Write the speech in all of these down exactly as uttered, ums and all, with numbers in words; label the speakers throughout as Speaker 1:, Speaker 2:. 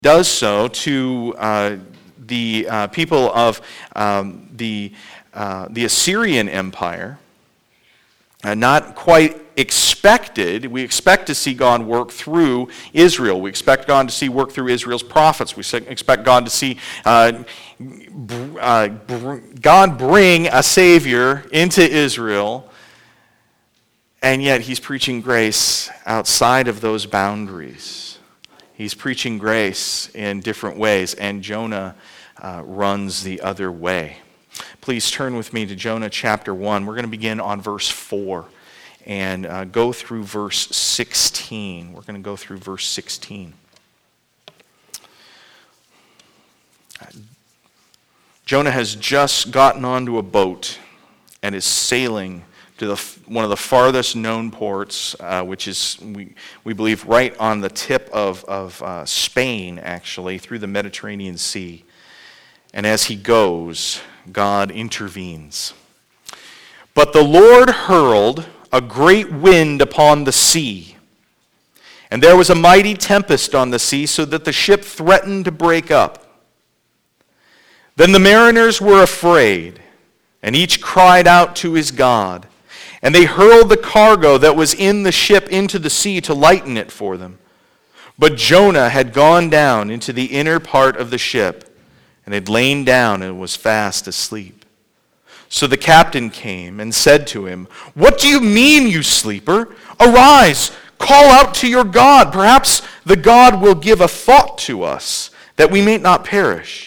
Speaker 1: does so to uh, the uh, people of um, the, uh, the Assyrian Empire, uh, not quite expected. We expect to see God work through Israel. We expect God to see work through Israel's prophets. We expect God to see uh, uh, God bring a Savior into Israel, and yet he's preaching grace outside of those boundaries. He's preaching grace in different ways, and Jonah uh, runs the other way. Please turn with me to Jonah chapter one. We're going to begin on verse four and uh, go through verse sixteen. We're going to go through verse sixteen. Jonah has just gotten onto a boat and is sailing to the, one of the farthest known ports, uh, which is, we, we believe, right on the tip of, of uh, Spain, actually, through the Mediterranean Sea. And as he goes, God intervenes. But the Lord hurled a great wind upon the sea, and there was a mighty tempest on the sea, so that the ship threatened to break up. Then the mariners were afraid, and each cried out to his God. And they hurled the cargo that was in the ship into the sea to lighten it for them. But Jonah had gone down into the inner part of the ship, and had lain down and was fast asleep. So the captain came and said to him, "What do you mean, you sleeper? Arise, call out to your God. Perhaps the God will give a thought to us, that we may not perish."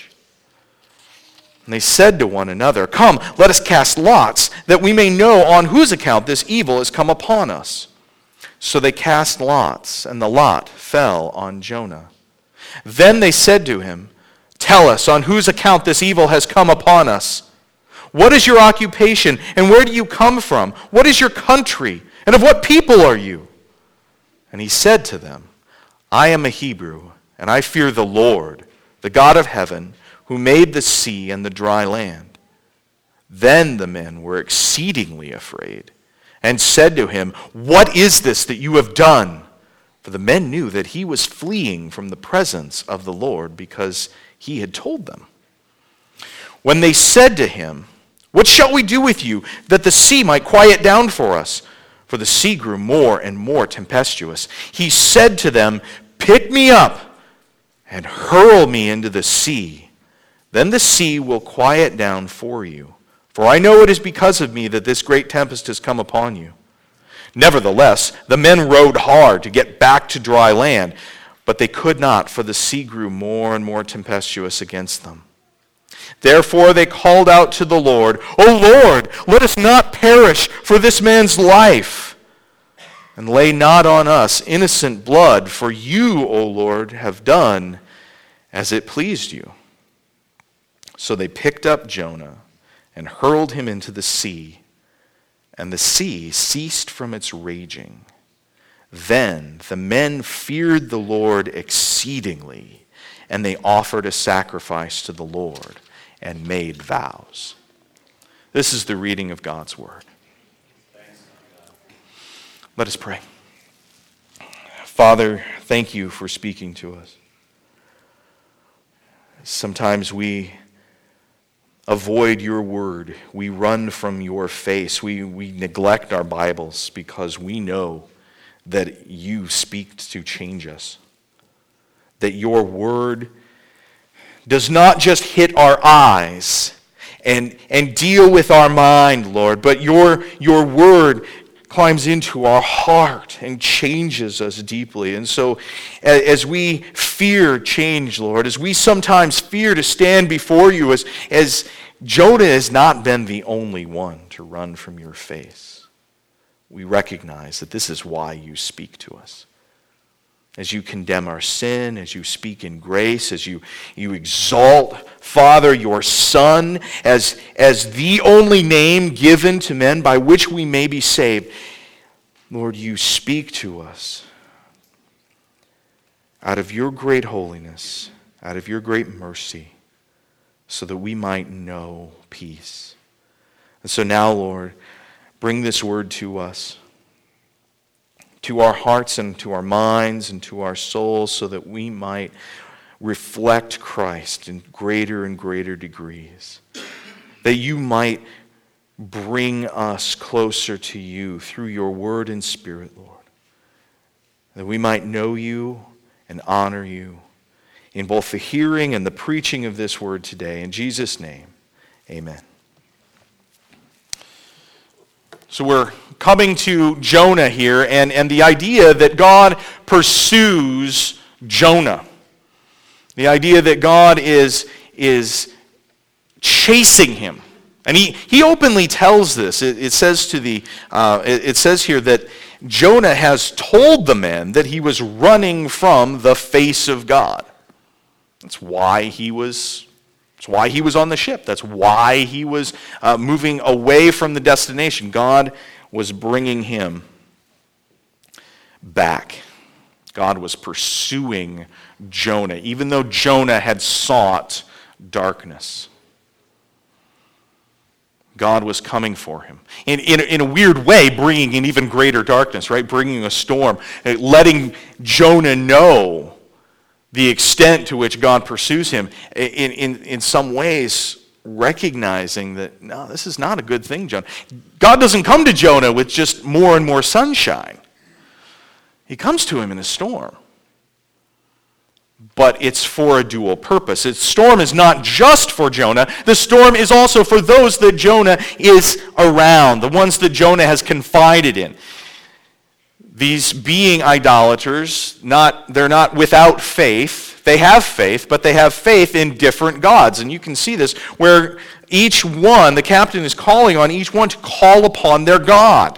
Speaker 1: And they said to one another, "Come, let us cast lots, that we may know on whose account this evil has come upon us." So they cast lots, and the lot fell on Jonah. Then they said to him, "Tell us on whose account this evil has come upon us. What is your occupation, and where do you come from? What is your country, and of what people are you?" And he said to them, "I am a Hebrew, and I fear the Lord, the God of heaven, who made the sea and the dry land." Then the men were exceedingly afraid, and said to him, "What is this that you have done?" For the men knew that he was fleeing from the presence of the Lord, because he had told them. When they said to him, "What shall we do with you, that the sea might quiet down for us?" For the sea grew more and more tempestuous. He said to them, "Pick me up and hurl me into the sea. Then the sea will quiet down for you. For I know it is because of me that this great tempest has come upon you." Nevertheless, the men rowed hard to get back to dry land, but they could not, for the sea grew more and more tempestuous against them. Therefore they called out to the Lord, "O Lord, let us not perish for this man's life. And lay not on us innocent blood, for you, O Lord, have done as it pleased you." So they picked up Jonah and hurled him into the sea, and the sea ceased from its raging. Then the men feared the Lord exceedingly, and they offered a sacrifice to the Lord and made vows. This is the reading of God's word. Let us pray. Father, thank you for speaking to us. Sometimes we avoid your word. We run from your face. We, we neglect our Bibles because we know that you speak to change us. That your word does not just hit our eyes and, and deal with our mind, Lord, but your, your word climbs into our heart and changes us deeply. And so as we fear change, Lord, as we sometimes fear to stand before you, as, as Jonah has not been the only one to run from your face, we recognize that this is why you speak to us. As you condemn our sin, as you speak in grace, as you, you exalt, Father, your Son, as, as the only name given to men by which we may be saved. Lord, you speak to us out of your great holiness, out of your great mercy, so that we might know peace. And so now, Lord, bring this word to us, to our hearts and to our minds and to our souls, so that we might reflect Christ in greater and greater degrees. That you might bring us closer to you through your word and spirit, Lord. That we might know you and honor you in both the hearing and the preaching of this word today. In Jesus' name, amen. So we're coming to Jonah here, and, and the idea that God pursues Jonah. The idea that God is, is chasing him. And he, he openly tells this. It, it says to the uh, it, it says here that Jonah has told the men that he was running from the face of God. That's why he was That's why he was on the ship. That's why he was uh, moving away from the destination. God was bringing him back. God was pursuing Jonah, even though Jonah had sought darkness. God was coming for him. In, in, in a weird way, bringing an even greater darkness, right? Bringing a storm, letting Jonah know the extent to which God pursues him. In, in, in some ways, recognizing that, no, this is not a good thing, Jonah. God doesn't come to Jonah with just more and more sunshine. He comes to him in a storm. But it's for a dual purpose. The storm is not just for Jonah. The storm is also for those that Jonah is around, the ones that Jonah has confided in. These being idolaters, not they're not without faith. They have faith, but they have faith in different gods. And you can see this where each one, the captain is calling on each one to call upon their God.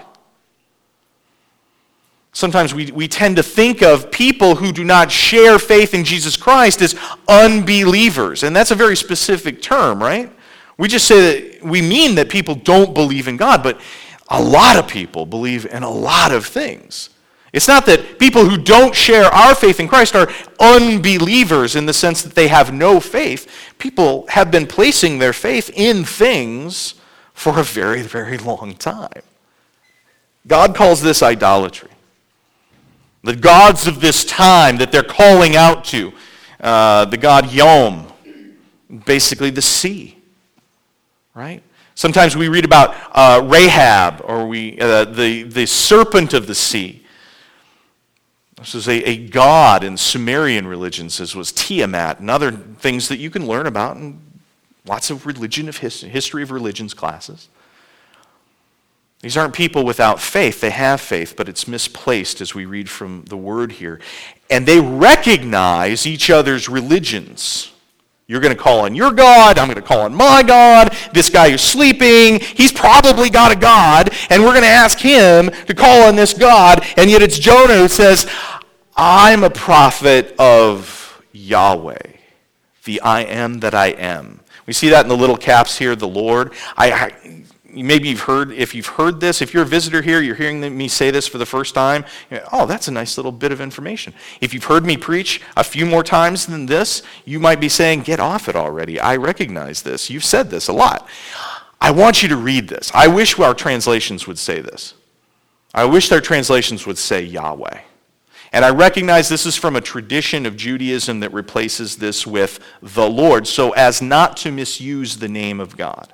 Speaker 1: Sometimes we, we tend to think of people who do not share faith in Jesus Christ as unbelievers. And that's a very specific term, right? We just say that we mean that people don't believe in God, but a lot of people believe in a lot of things. It's not that people who don't share our faith in Christ are unbelievers in the sense that they have no faith. People have been placing their faith in things for a very, very long time. God calls this idolatry. The gods of this time that they're calling out to, uh, the god Yom, basically the sea, right? Sometimes we read about uh, Rahab, or we uh, the, the serpent of the sea. This is a, a god in Sumerian religions, as was Tiamat, and other things that you can learn about in lots of religion of his, history of religions classes. These aren't people without faith. They have faith, but it's misplaced as we read from the word here. And they recognize each other's religions. You're going to call on your God. I'm going to call on my God. This guy who's sleeping, he's probably got a God, and we're going to ask him to call on this God. And yet it's Jonah who says, I'm a prophet of Yahweh, the I am that I am. We see that in the little caps here, the Lord. I, I Maybe you've heard, if you've heard this, if you're a visitor here, you're hearing me say this for the first time, you know, oh, that's a nice little bit of information. If you've heard me preach a few more times than this, you might be saying, get off it already. I recognize this. You've said this a lot. I want you to read this. I wish our translations would say this. I wish their translations would say Yahweh. And I recognize this is from a tradition of Judaism that replaces this with the Lord, so as not to misuse the name of God.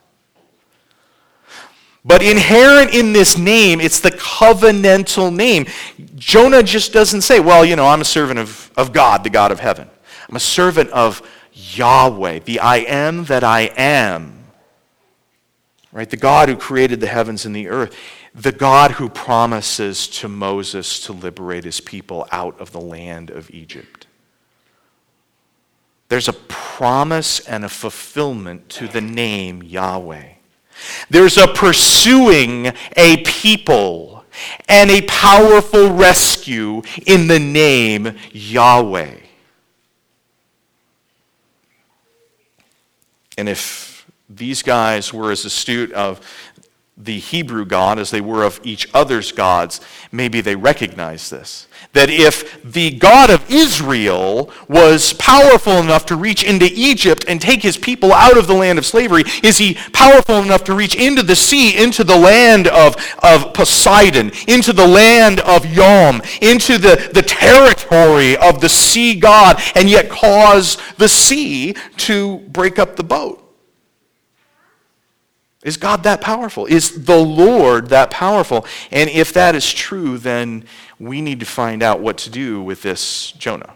Speaker 1: But inherent in this name, it's the covenantal name. Jonah just doesn't say, well, you know, I'm a servant of, of God, the God of heaven. I'm a servant of Yahweh, the I am that I am. Right? The God who created the heavens and the earth. The God who promises to Moses to liberate his people out of the land of Egypt. There's a promise and a fulfillment to the name Yahweh. There's a pursuing a people and a powerful rescue in the name Yahweh. And if these guys were as astute of the Hebrew God as they were of each other's gods, maybe they recognize this. That if the God of Israel was powerful enough to reach into Egypt and take his people out of the land of slavery, is he powerful enough to reach into the sea, into the land of, of Poseidon, into the land of Yom, into the, the territory of the sea god, and yet cause the sea to break up the boat? Is God that powerful? Is the Lord that powerful? And if that is true, then we need to find out what to do with this Jonah.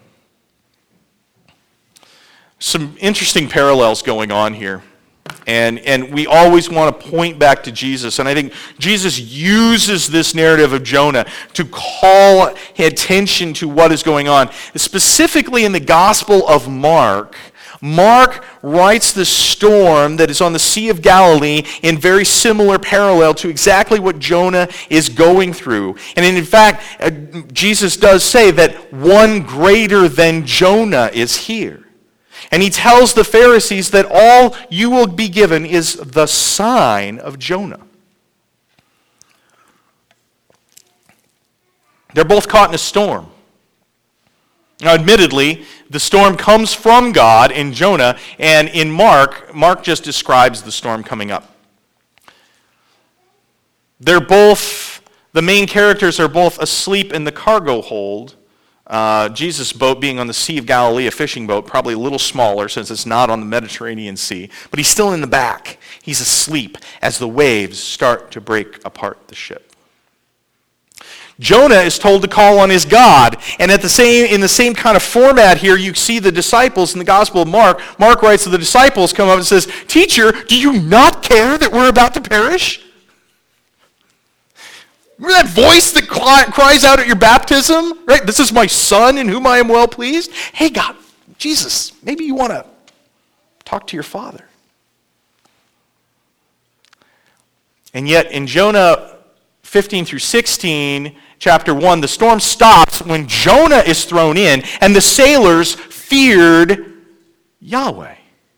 Speaker 1: Some interesting parallels going on here. And, and we always want to point back to Jesus. And I think Jesus uses this narrative of Jonah to call attention to what is going on. Specifically in the Gospel of Mark, Mark writes the storm that is on the Sea of Galilee in very similar parallel to exactly what Jonah is going through. And in fact, uh, Jesus does say that one greater than Jonah is here. And he tells the Pharisees that all you will be given is the sign of Jonah. They're both caught in a storm. Now, admittedly, the storm comes from God in Jonah, and in Mark, Mark just describes the storm coming up. They're both, the main characters are both asleep in the cargo hold. Uh, Jesus' boat being on the Sea of Galilee, a fishing boat, probably a little smaller since it's not on the Mediterranean Sea, but he's still in the back. He's asleep as the waves start to break apart the ship. Jonah is told to call on his God, and at the same in the same kind of format here, you see the disciples in the Gospel of Mark. Mark writes that the disciples come up and says, "Teacher, do you not care that we're about to perish?" Remember that voice that cries out at your baptism? Right? "This is my son in whom I am well pleased." Hey, God, Jesus, maybe you want to talk to your Father. And yet in Jonah fifteen through sixteen, chapter one, the storm stops when Jonah is thrown in, and the sailors feared Yahweh.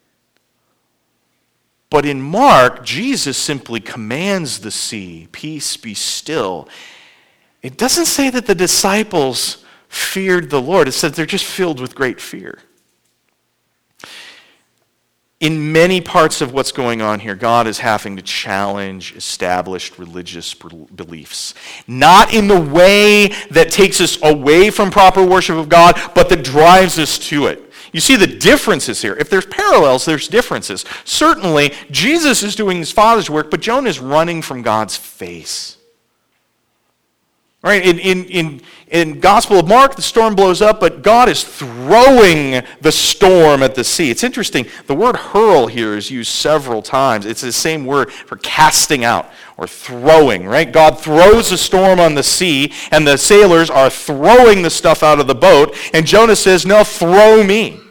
Speaker 1: But in Mark, Jesus simply commands the sea, "Peace, be still." It doesn't say that the disciples feared the Lord. It says they're just filled with great fear. In many parts of what's going on here, God is having to challenge established religious beliefs. Not in the way that takes us away from proper worship of God, but that drives us to it. You see the differences here. If there's parallels, there's differences. Certainly, Jesus is doing his Father's work, but Jonah is running from God's face. Right? In, in, in, in Gospel of Mark, the storm blows up, but God is throwing the storm at the sea. It's interesting. The word hurl here is used several times. It's the same word for casting out or throwing, right? God throws a storm on the sea, and the sailors are throwing the stuff out of the boat, and Jonah says, "No, throw me."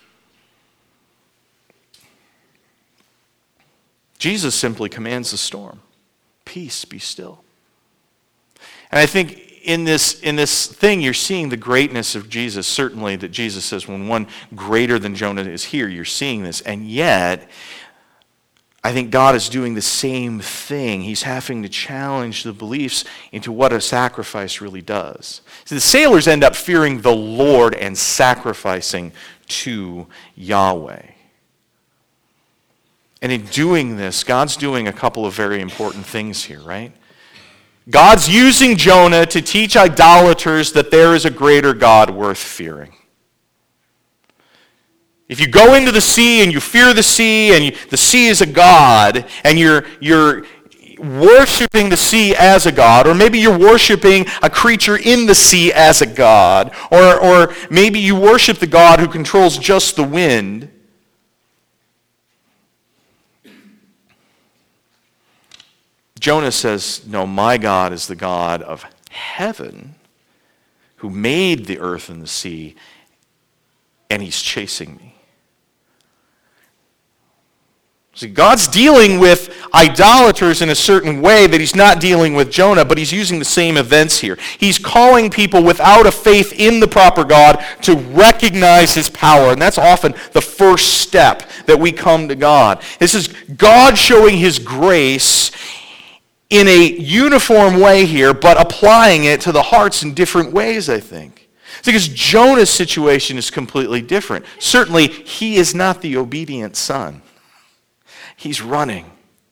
Speaker 1: Jesus simply commands the storm, "Peace, be still." And I think in this in this thing, you're seeing the greatness of Jesus. Certainly that Jesus says when one greater than Jonah is here, you're seeing this. And yet, I think God is doing the same thing. He's having to challenge the beliefs into what a sacrifice really does. So the sailors end up fearing the Lord and sacrificing to Yahweh. And in doing this, God's doing a couple of very important things here, right? God's using Jonah to teach idolaters that there is a greater God worth fearing. If you go into the sea and you fear the sea, and you, the sea is a god, and you're you're worshiping the sea as a god, or maybe you're worshiping a creature in the sea as a god, or or maybe you worship the God who controls just the wind. Jonah says, "No, my God is the God of heaven who made the earth and the sea, and he's chasing me." See, God's dealing with idolaters in a certain way that he's not dealing with Jonah, but he's using the same events here. He's calling people without a faith in the proper God to recognize his power, and that's often the first step that we come to God. This is God showing his grace in a uniform way here, but applying it to the hearts in different ways, I think. Because Jonah's situation is completely different. Certainly, he is not the obedient son. He's running.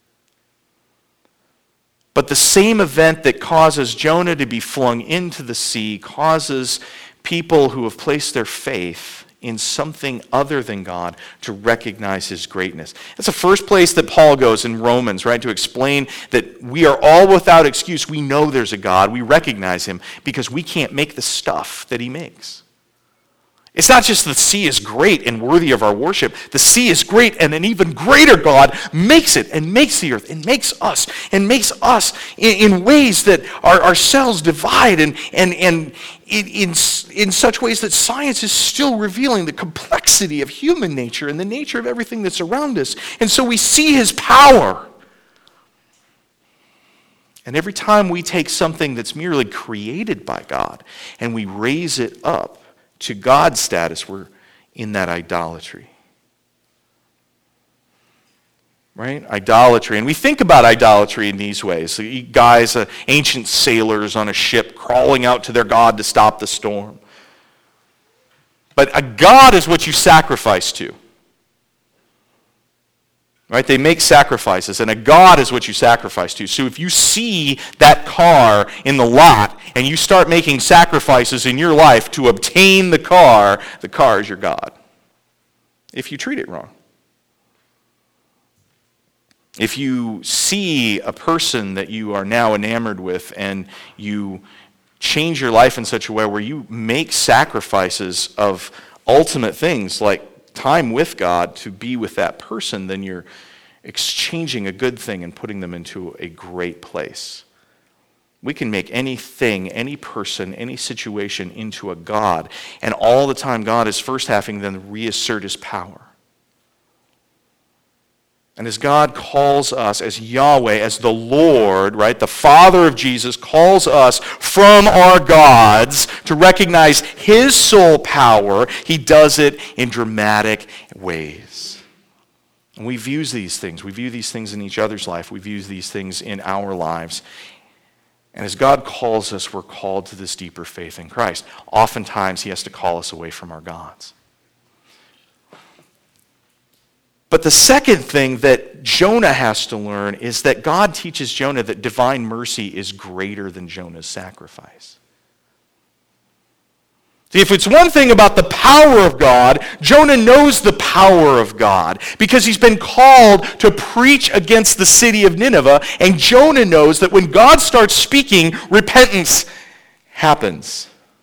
Speaker 1: But the same event that causes Jonah to be flung into the sea causes people who have placed their faith in something other than God to recognize his greatness. That's the first place that Paul goes in Romans, right, to explain that we are all without excuse. We know there's a God. We recognize him because we can't make the stuff that he makes. It's not just the sea is great and worthy of our worship. The sea is great, and an even greater God makes it and makes the earth and makes us and makes us in, in ways that our, our cells divide and, and, and in, in, in such ways that science is still revealing the complexity of human nature and the nature of everything that's around us. And so we see his power. And every time we take something that's merely created by God and we raise it up to God's status, we're in that idolatry. Right? Idolatry. And we think about idolatry in these ways. So you guys, uh, ancient sailors on a ship crawling out to their God to stop the storm. But a God is what you sacrifice to. Right? They make sacrifices, and a God is what you sacrifice to. So if you see that car in the lot and you start making sacrifices in your life to obtain the car, the car is your God. If you treat it wrong. If you see a person that you are now enamored with and you change your life in such a way where you make sacrifices of ultimate things like time with God to be with that person, then you're exchanging a good thing and putting them into a great place. We can make anything, any person, any situation into a God, and all the time God is first having them reassert his power. And as God calls us, as Yahweh, as the Lord, right, the Father of Jesus calls us from our gods to recognize his sole power, he does it in dramatic ways. And we view these things. We view these things in each other's life. We view these things in our lives. And as God calls us, we're called to this deeper faith in Christ. Oftentimes, he has to call us away from our gods. But the second thing that Jonah has to learn is that God teaches Jonah that divine mercy is greater than Jonah's sacrifice. See, if it's one thing about the power of God, Jonah knows the power of God because he's been called to preach against the city of Nineveh, and Jonah knows that when God starts speaking, repentance happens.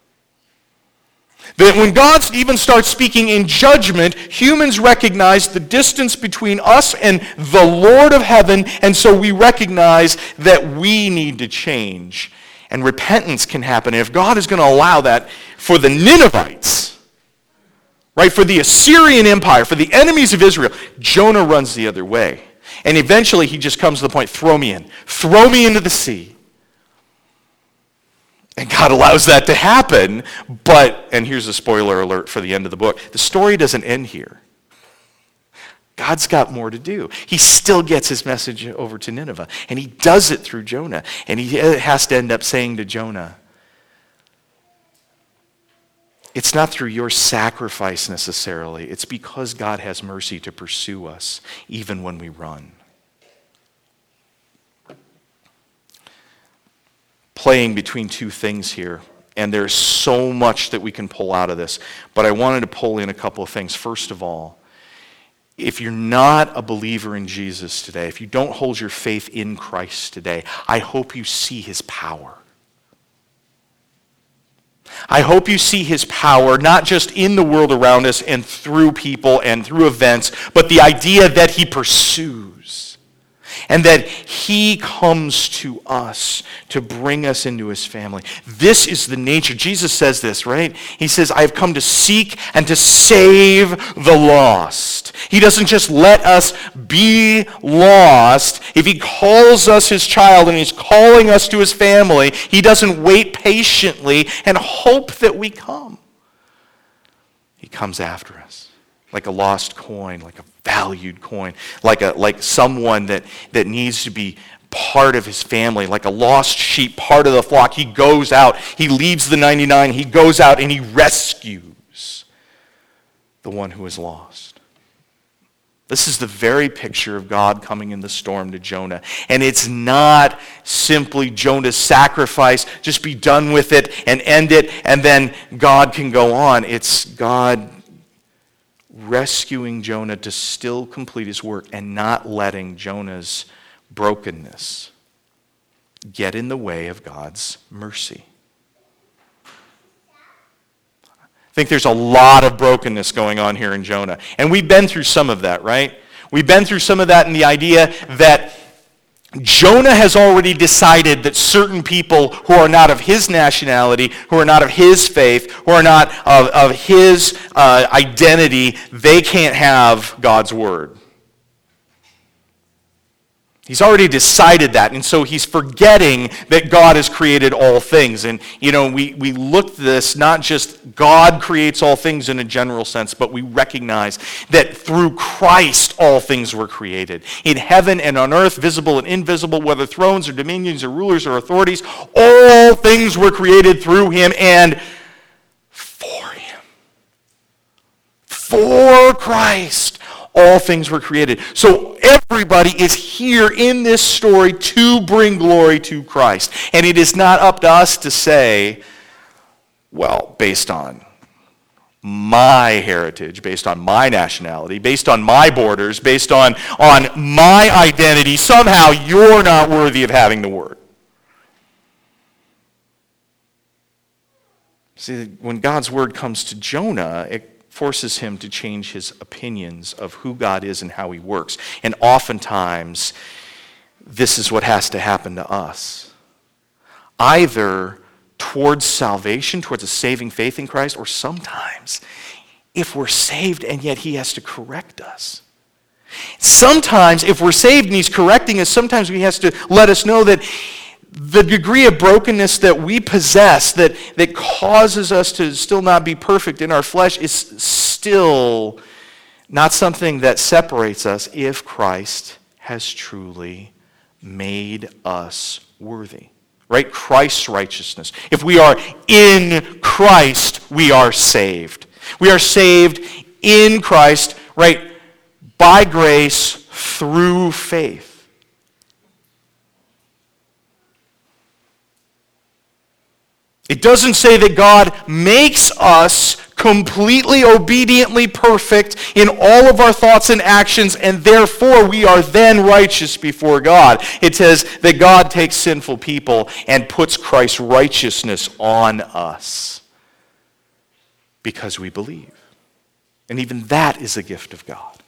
Speaker 1: That when God even starts speaking in judgment, humans recognize the distance between us and the Lord of heaven, and so we recognize that we need to change. And repentance can happen. And if God is going to allow that for the Ninevites, right, for the Assyrian Empire, for the enemies of Israel, Jonah runs the other way. And eventually he just comes to the point, throw me in. Throw me into the sea. And God allows that to happen, but, and here's a spoiler alert for the end of the book, the story doesn't end here. God's got more to do. He still gets his message over to Nineveh, and he does it through Jonah. And he has to end up saying to Jonah, it's not through your sacrifice necessarily. It's because God has mercy to pursue us, even when we run. Playing between two things here, and there's so much that we can pull out of this, but I wanted to pull in a couple of things. First of all, if you're not a believer in Jesus today, if you don't hold your faith in Christ today, I hope you see his power. I hope you see his power, not just in the world around us and through people and through events, but the idea that he pursues. And that he comes to us to bring us into his family. This is the nature. Jesus says this, right? He says, I have come to seek and to save the lost. He doesn't just let us be lost. If he calls us his child and he's calling us to his family, he doesn't wait patiently and hope that we come. He comes after us like a lost coin, like a valued coin, like a like someone that, that needs to be part of his family, like a lost sheep, part of the flock. He goes out, he leaves the ninety-nine, he goes out and he rescues the one who is lost. This is the very picture of God coming in the storm to Jonah. And it's not simply Jonah's sacrifice, just be done with it and end it, and then God can go on. It's God rescuing Jonah to still complete his work and not letting Jonah's brokenness get in the way of God's mercy. I think there's a lot of brokenness going on here in Jonah. And we've been through some of that, right? We've been through some of that in the idea that Jonah has already decided that certain people who are not of his nationality, who are not of his faith, who are not of, of his uh, identity, they can't have God's word. He's already decided that, and so he's forgetting that God has created all things. And, you know, we, we look at this, not just God creates all things in a general sense, but we recognize that through Christ all things were created. In heaven and on earth, visible and invisible, whether thrones or dominions or rulers or authorities, all things were created through him and for him. For Christ, all things were created. So everybody is here in this story to bring glory to Christ. And it is not up to us to say, well, based on my heritage, based on my nationality, based on my borders, based on, on my identity, somehow you're not worthy of having the word. See, when God's word comes to Jonah, it forces him to change his opinions of who God is and how he works. And oftentimes, this is what has to happen to us. Either towards salvation, towards a saving faith in Christ, or sometimes, if we're saved and yet he has to correct us. Sometimes, if we're saved and he's correcting us, sometimes he has to let us know that the degree of brokenness that we possess that, that causes us to still not be perfect in our flesh is still not something that separates us if Christ has truly made us worthy. Right? Christ's righteousness. If we are in Christ, we are saved. We are saved in Christ, right? By grace through faith. It doesn't say that God makes us completely obediently perfect in all of our thoughts and actions, and therefore we are then righteous before God. It says that God takes sinful people and puts Christ's righteousness on us because we believe. And even that is a gift of God.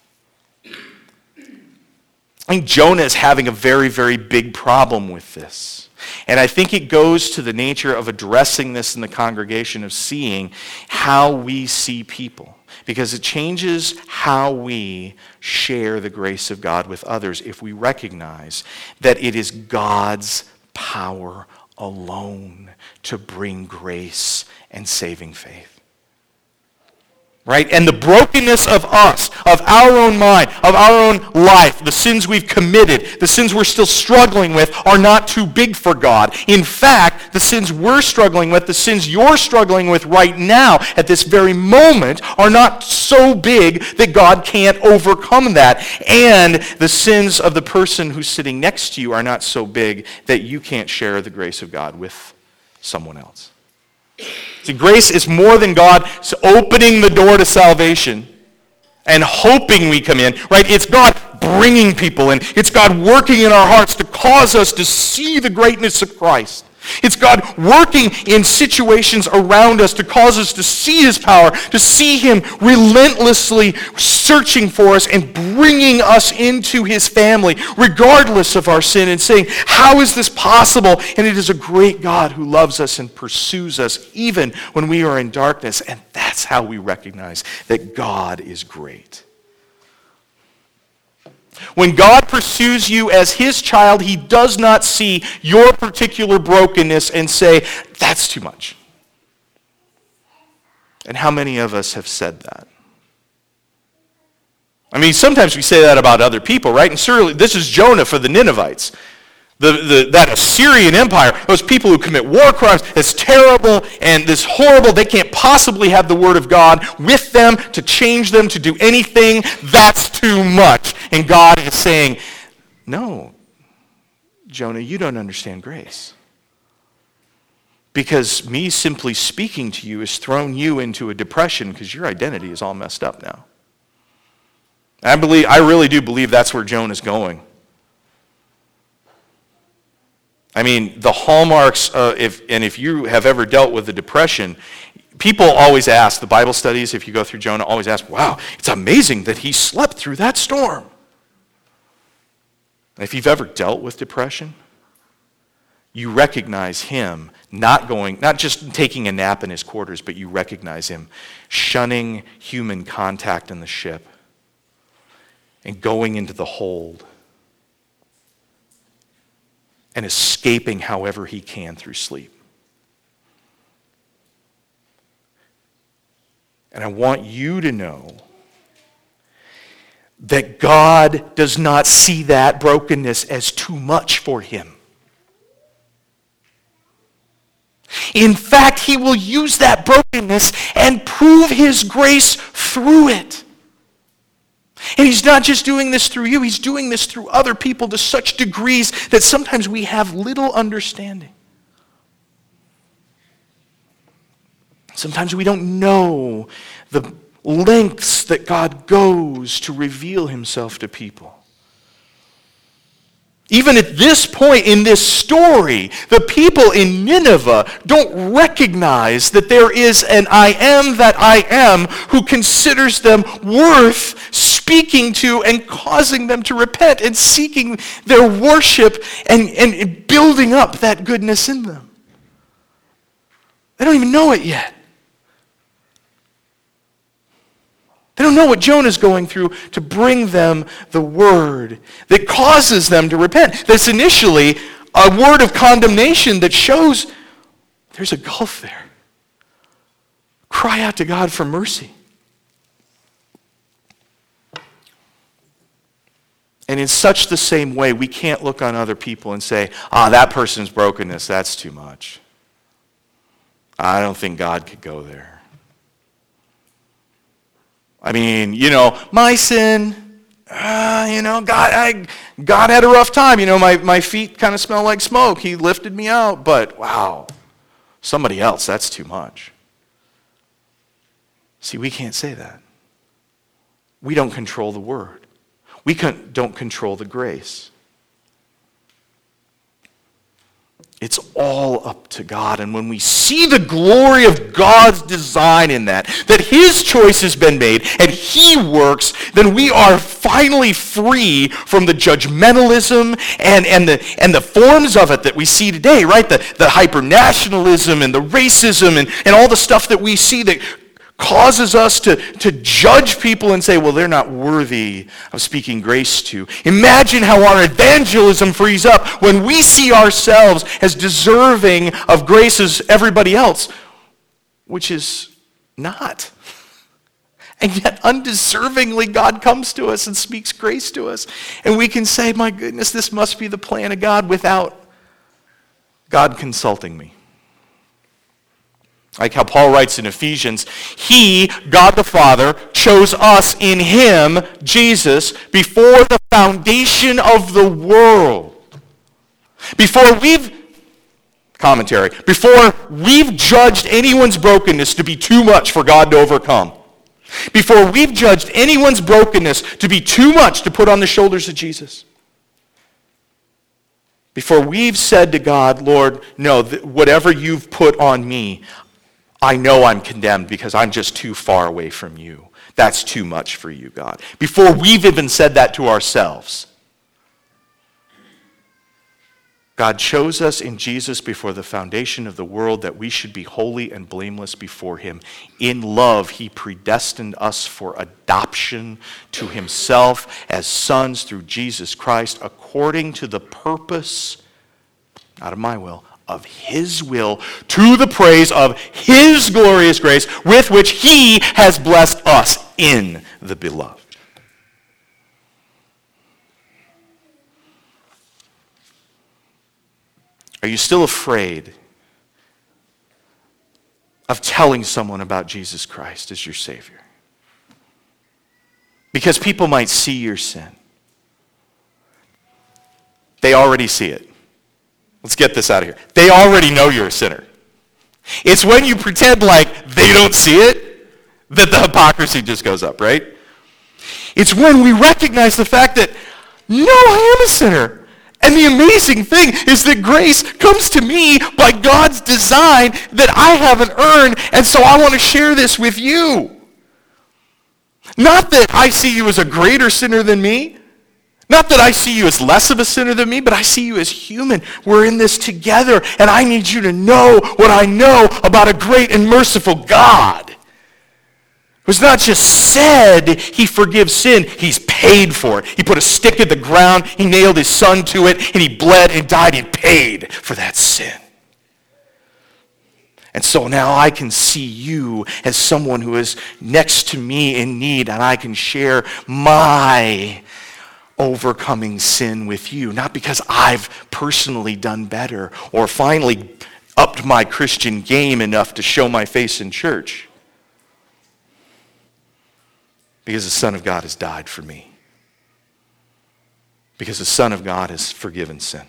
Speaker 1: I think Jonah is having a very, very big problem with this. And I think it goes to the nature of addressing this in the congregation, of seeing how we see people. Because it changes how we share the grace of God with others if we recognize that it is God's power alone to bring grace and saving faith. Right? And the brokenness of us, of our own mind, of our own life, the sins we've committed, the sins we're still struggling with, are not too big for God. In fact, the sins we're struggling with, the sins you're struggling with right now, at this very moment, are not so big that God can't overcome that. And the sins of the person who's sitting next to you are not so big that you can't share the grace of God with someone else. See, grace is more than God opening the door to salvation and hoping we come in, right? It's God bringing people in. It's God working in our hearts to cause us to see the greatness of Christ. It's God working in situations around us to cause us to see his power, to see him relentlessly searching for us and bringing us into his family, regardless of our sin, and saying, how is this possible? And it is a great God who loves us and pursues us even when we are in darkness. And that's how we recognize that God is great. When God pursues you as his child, he does not see your particular brokenness and say, that's too much. And how many of us have said that? I mean, sometimes we say that about other people, right? And certainly, this is Jonah for the Ninevites. The, the, that Assyrian Empire, those people who commit war crimes, it's terrible and this horrible, they can't possibly have the Word of God with them to change them, to do anything. That's too much. And God is saying, no, Jonah, you don't understand grace. Because me simply speaking to you has thrown you into a depression because your identity is all messed up now. I believe, I really do believe that's where Jonah is going. I mean, the hallmarks, uh, if and if you have ever dealt with the depression, people always ask, the Bible studies, if you go through Jonah, always ask, wow, it's amazing that he slept through that storm. If you've ever dealt with depression, you recognize him not going, not just taking a nap in his quarters, but you recognize him shunning human contact in the ship and going into the hold and escaping however he can through sleep. And I want you to know that God does not see that brokenness as too much for him. In fact, he will use that brokenness and prove his grace through it. And he's not just doing this through you, he's doing this through other people to such degrees that sometimes we have little understanding. Sometimes we don't know the lengths that God goes to reveal himself to people. Even at this point in this story, the people in Nineveh don't recognize that there is an I am that I am who considers them worth speaking to and causing them to repent and seeking their worship and, and building up that goodness in them. They don't even know it yet. They don't know what Jonah's going through to bring them the word that causes them to repent. That's initially a word of condemnation that shows there's a gulf there. Cry out to God for mercy. And in such the same way, we can't look on other people and say, ah, that person's brokenness, that's too much. I don't think God could go there. I mean, you know, my sin, uh, you know, God I, God had a rough time. You know, my, my feet kind of smell like smoke. He lifted me out, but wow, somebody else, that's too much. See, we can't say that. We don't control the word. We can, don't control the grace. It's all up to God. And when we see the glory of God's design in that, that his choice has been made and he works, then we are finally free from the judgmentalism and, and, the, and the forms of it that we see today, right? The, the hyper-nationalism and the racism and, and all the stuff that we see that causes us to, to judge people and say, well, they're not worthy of speaking grace to. Imagine how our evangelism frees up when we see ourselves as deserving of grace as everybody else, which is not. And yet undeservingly God comes to us and speaks grace to us. And we can say, my goodness, this must be the plan of God without God consulting me. Like how Paul writes in Ephesians, he, God the Father, chose us in him, Jesus, before the foundation of the world. Before we've, commentary, before we've judged anyone's brokenness to be too much for God to overcome. Before we've judged anyone's brokenness to be too much to put on the shoulders of Jesus. Before we've said to God, Lord, no, th- whatever you've put on me, I know I'm condemned because I'm just too far away from you. That's too much for you, God. Before we've even said that to ourselves. God chose us in Jesus before the foundation of the world that we should be holy and blameless before him. In love, he predestined us for adoption to himself as sons through Jesus Christ, according to the purpose, not of my will, of his will, to the praise of his glorious grace, with which he has blessed us in the beloved. Are you still afraid of telling someone about Jesus Christ as your Savior? Because people might see your sin. They already see it. Let's get this out of here. They already know you're a sinner. It's when you pretend like they don't see it that the hypocrisy just goes up, right? It's when we recognize the fact that, no, I am a sinner. And the amazing thing is that grace comes to me by God's design that I haven't earned, and so I want to share this with you. Not that I see you as a greater sinner than me. Not that I see you as less of a sinner than me, but I see you as human. We're in this together, and I need you to know what I know about a great and merciful God. Who's not just said he forgives sin, he's paid for it. He put a stick in the ground, he nailed his son to it, and he bled and died and paid for that sin. And so now I can see you as someone who is next to me in need, and I can share my overcoming sin with you, not because I've personally done better or finally upped my Christian game enough to show my face in church, because the Son of God has died for me, because the Son of God has forgiven sin.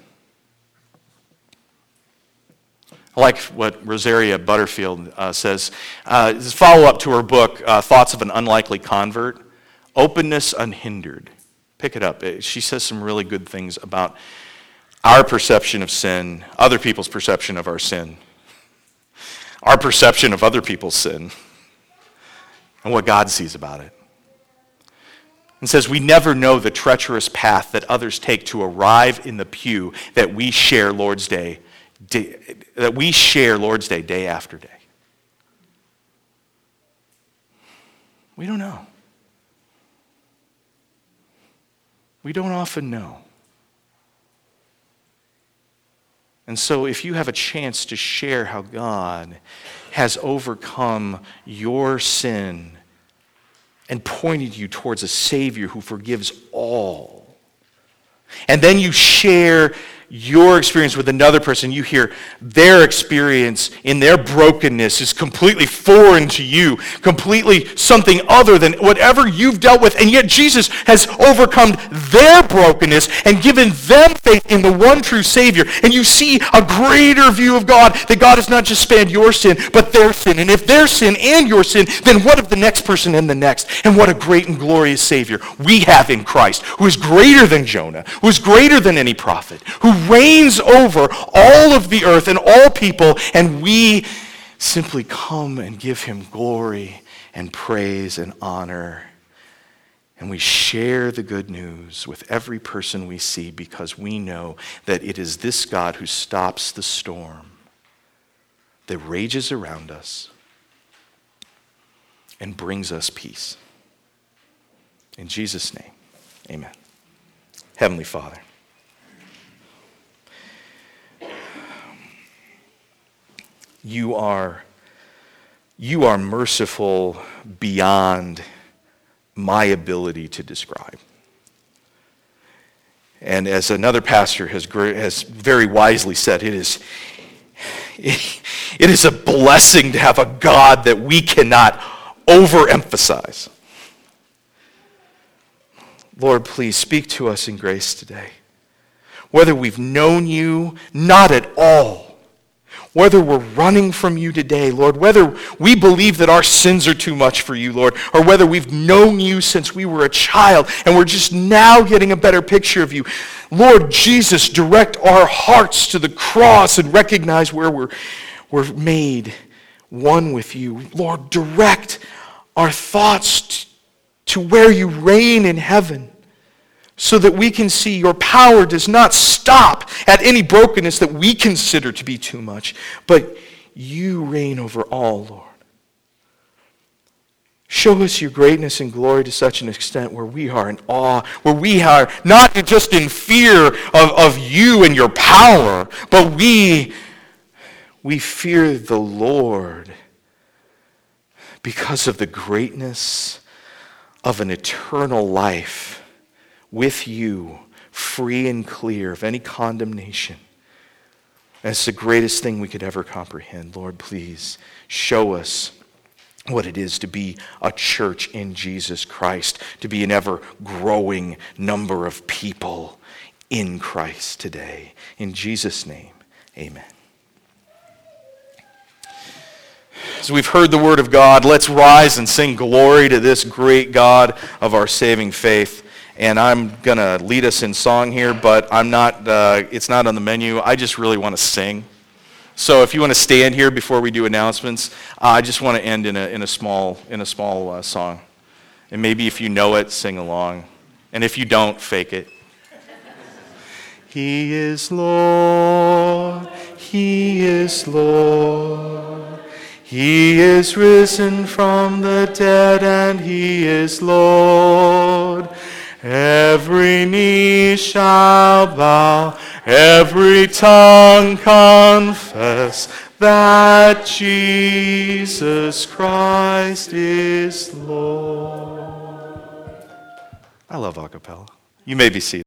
Speaker 1: I like what Rosaria Butterfield uh, says. Uh, this is follow-up to her book, uh, Thoughts of an Unlikely Convert, Openness Unhindered. Pick it up. She says some really good things about our perception of sin, other people's perception of our sin, our perception of other people's sin, and what God sees about it. And says, we never know the treacherous path that others take to arrive in the pew that we share Lord's Day, day that we share Lord's Day day after day. We don't know. We don't often know. And so if you have a chance to share how God has overcome your sin and pointed you towards a Savior who forgives all, and then you share your experience with another person, you hear their experience in their brokenness is completely foreign to you, completely something other than whatever you've dealt with, and yet Jesus has overcome their brokenness and given them faith in the one true Savior, and you see a greater view of God, that God has not just spanned your sin, but their sin, and if their sin and your sin, then what of the next person and the next? And what a great and glorious Savior we have in Christ, who is greater than Jonah, who is greater than any prophet, who reigns over all of the earth and all people, and we simply come and give him glory and praise and honor. And we share the good news with every person we see, because we know that it is this God who stops the storm that rages around us and brings us peace. In Jesus' name, amen. Heavenly Father, You are, you are merciful beyond my ability to describe. And as another pastor has, has very wisely said, it is, it, it is a blessing to have a God that we cannot overemphasize. Lord, please speak to us in grace today. Whether we've known you, not at all. Whether we're running from you today, Lord, whether we believe that our sins are too much for you, Lord, or whether we've known you since we were a child and we're just now getting a better picture of you. Lord Jesus, direct our hearts to the cross and recognize where we're, we're made one with you. Lord, direct our thoughts t- to where you reign in heaven, so that we can see your power does not stop at any brokenness that we consider to be too much, but you reign over all, Lord. Show us your greatness and glory to such an extent where we are in awe, where we are not just in fear of, of you and your power, but we, we fear the Lord because of the greatness of an eternal life with you, free and clear of any condemnation, It's the greatest thing we could ever comprehend. Lord, please show us what it is to be a church in Jesus Christ, to be an ever-growing number of people in Christ today. In Jesus' name, amen. As we've heard the word of God, let's rise and sing glory to this great God of our saving faith. And I'm going to lead us in song here, but I'm not. Uh, it's not on the menu. I just really want to sing. So if you want to stand here before we do announcements, uh, I just want to end in a in a small in a small uh, song. And maybe if you know it, sing along. And if you don't, fake it. He is Lord. He is Lord. He is risen from the dead, and he is Lord. Every knee shall bow, every tongue confess that Jesus Christ is Lord. I love a cappella. You may be seated.